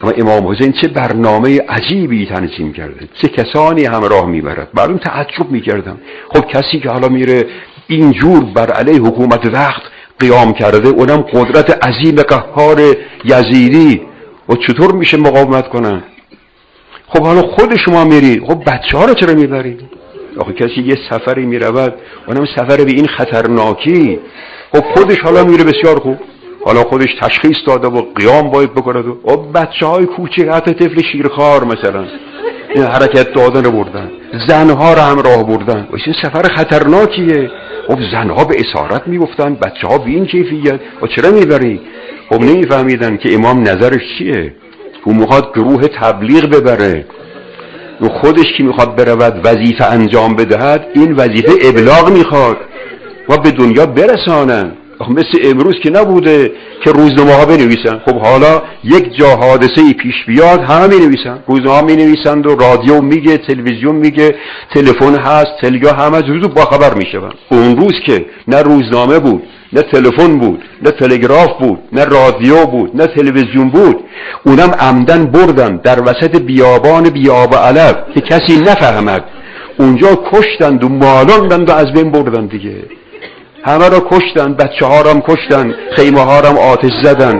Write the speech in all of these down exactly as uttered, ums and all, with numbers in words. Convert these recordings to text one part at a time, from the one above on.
اما امام حسین چه برنامه عجیبی تنظیم کرده، چه کسانی همراه میبرد. بعدم تعجب میکردم خب کسی که حالا میره اینجور بر علیه حکومت وقت قیام کرده، اونم قدرت عظیم قهار یزیدی، و چطور میشه مقاومت کنن؟ خب حالا خود شما میری، خب بچه ها رو چرا میبرید؟ آخه کسی یه سفری میرود، اونم سفر به این خطرناکی، خب خودش حالا میره بسیار خوب، حالا خودش تشخیص داده و قیام باید بکند و بچه های کوچک حتی طفل شیرخوار مثلا این حرکت دادن رو بردن، زنها رو هم راه بردن. این سفر خطرناکیه. خب زنها به اسارت میگفتن، بچه ها به این کیفیت، و چرا میبری؟ خب نمیفهمیدن که امام نظرش چیه. او میخواد گروه تبلیغ ببره، و خودش که میخواد برود وظیفه انجام بدهد، این وظیفه ابلاغ میخواد و به دنیا برسانن. مثل امروز که نبوده که روزنامه ها بنویسن. خب حالا یک جا حادثه ای پیش بیاد همه می نویسن، روزنامه ها می نویسند و رادیو میگه، تلویزیون میگه، تلفن هست، تلگرام، همه زود با خبر میشون. اون روز که نه روزنامه بود، نه تلفن بود، نه تلگراف بود، نه رادیو بود، نه تلویزیون بود، اونم عمدن بردن در وسط بیابان بیاب علف که کسی نفهمد، اونجا کشتند و مالاندند و از بین بردن دیگه. همه را کشتن، بچه ها را هم کشتن، خیمه ها را هم آتش زدن،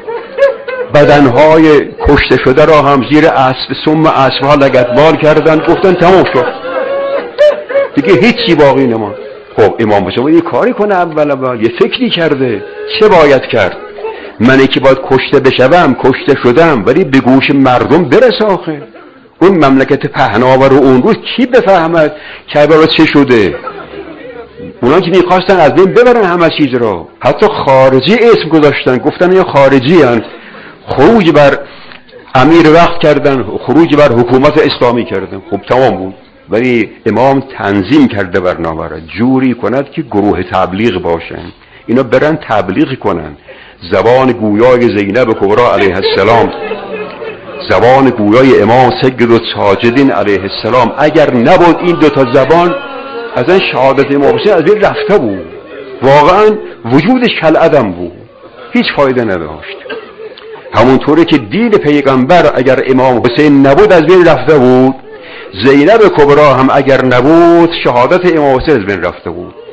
بدنهای کشته شده را هم زیر اسب سم اسب ها لگدمال کردن، گفتن تمام شد دیگه هیچی باقی نماند. خب امام حسین یه کاری کنه، اول اول یه فکری کرده چه باید کرد. من که باید کشته بشوم، کشته شدم، ولی به گوش مردم برسه. آخه اون مملکت پهناور رو اون روز کی بفهمد که برای چه شده؟ اونا که میخواستن از بین ببرن همه چیز را، حتی خارجی اسم گذاشتن، گفتن این خارجی هن، خروج بر امیر وقت کردن، خروج بر حکومت اسلامی کردن. خب تمام بود. ولی امام تنظیم کرده برنامه را جوری کند که گروه تبلیغ باشن، اینا برن تبلیغ کنن. زبان گویای زینب کبرا علیه السلام، زبان گویای امام سید و ساجدین علیه السلام، اگر نبود این دوتا زبان، از این شهادت امام حسین از بین رفته بود، واقعا وجودش کالعدم بود، هیچ فایده نداشت. همونطوری که دین پیغمبر اگر امام حسین نبود از بین رفته بود، زینب کبرا هم اگر نبود شهادت امام حسین از بین رفته بود.